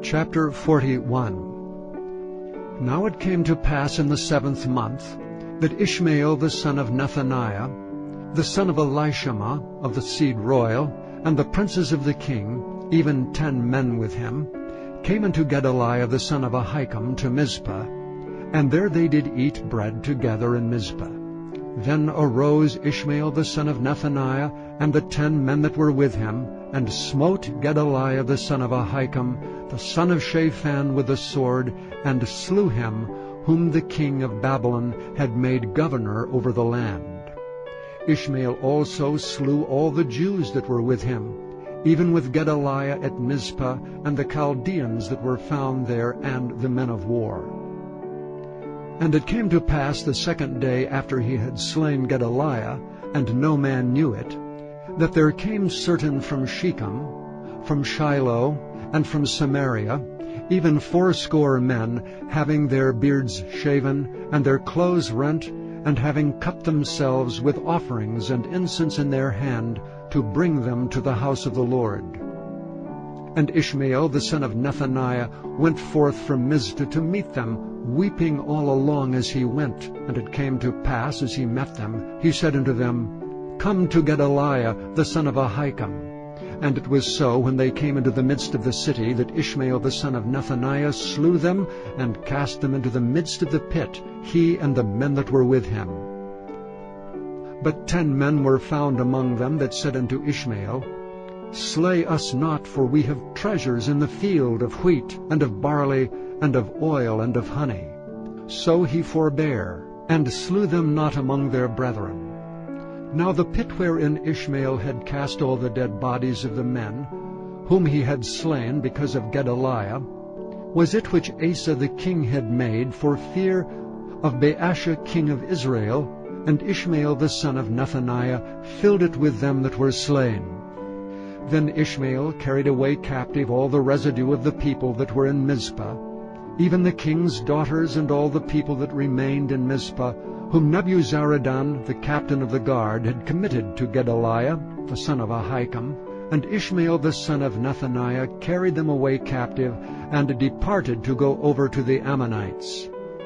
Chapter 41. Now it came to pass in the 7th month that Ishmael the son of Nethaniah, the son of Elishama of the seed royal, and the princes of the king, even 10 men with him, came unto Gedaliah the son of Ahikam to Mizpah, and there they did eat bread together in Mizpah. Then arose Ishmael the son of Nethaniah, and the 10 men that were with him, and smote Gedaliah the son of Ahikam, the son of Shaphan, with the sword, and slew him, whom the king of Babylon had made governor over the land. Ishmael also slew all the Jews that were with him, even with Gedaliah at Mizpah, and the Chaldeans that were found there, and the men of war. And it came to pass the 2nd day after he had slain Gedaliah, and no man knew it, that there came certain from Shechem, from Shiloh, and from Samaria, even 80 men, having their beards shaven, and their clothes rent, and having cut themselves with offerings and incense in their hand, to bring them to the house of the Lord. And Ishmael the son of Nethaniah went forth from Mizpah to meet them, weeping all along as he went. And it came to pass, as he met them, he said unto them, Come to Gedaliah the son of Ahikam. And it was so, when they came into the midst of the city, that Ishmael the son of Nethaniah slew them, and cast them into the midst of the pit, he and the men that were with him. But 10 men were found among them that said unto Ishmael, Slay us not, for we have treasures in the field of wheat, and of barley, and of oil, and of honey. So he forbare, and slew them not among their brethren. Now the pit wherein Ishmael had cast all the dead bodies of the men, whom he had slain because of Gedaliah, was it which Asa the king had made for fear of Baasha king of Israel, and Ishmael the son of Nethaniah filled it with them that were slain. Then Ishmael carried away captive all the residue of the people that were in Mizpah, even the king's daughters and all the people that remained in Mizpah, whom Nebuzaradan, the captain of the guard, had committed to Gedaliah, the son of Ahikam. And Ishmael the son of Nethaniah carried them away captive, and departed to go over to the Ammonites.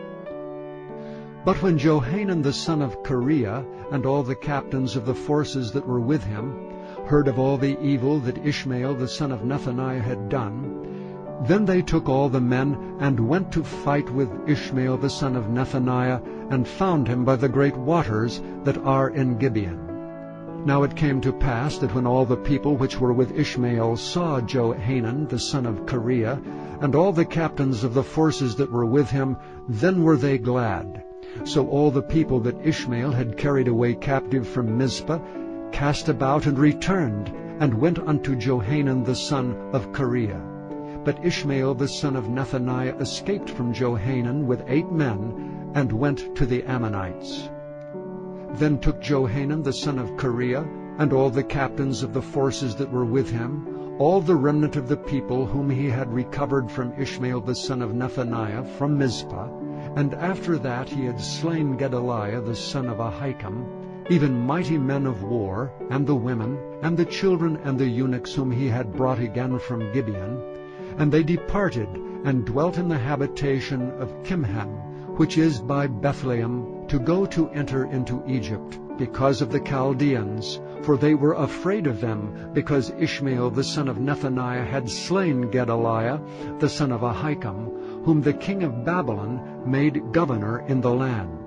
But when Johanan the son of Kareah, and all the captains of the forces that were with him, heard of all the evil that Ishmael the son of Nethaniah had done, then they took all the men, and went to fight with Ishmael the son of Nethaniah, and found him by the great waters that are in Gibeon. Now it came to pass that when all the people which were with Ishmael saw Johanan the son of Kareah, and all the captains of the forces that were with him, then were they glad. So all the people that Ishmael had carried away captive from Mizpah cast about and returned, and went unto Johanan the son of Kareah. But Ishmael the son of Nethaniah escaped from Johanan with 8 men, and went to the Ammonites. Then took Johanan the son of Kareah, and all the captains of the forces that were with him, all the remnant of the people whom he had recovered from Ishmael the son of Nethaniah from Mizpah, and after that he had slain Gedaliah the son of Ahikam, even mighty men of war, and the women, and the children, and the eunuchs whom he had brought again from Gibeon. And they departed, and dwelt in the habitation of Kimham, which is by Bethlehem, to go to enter into Egypt, because of the Chaldeans, for they were afraid of them, because Ishmael the son of Nethaniah had slain Gedaliah the son of Ahikam, whom the king of Babylon made governor in the land.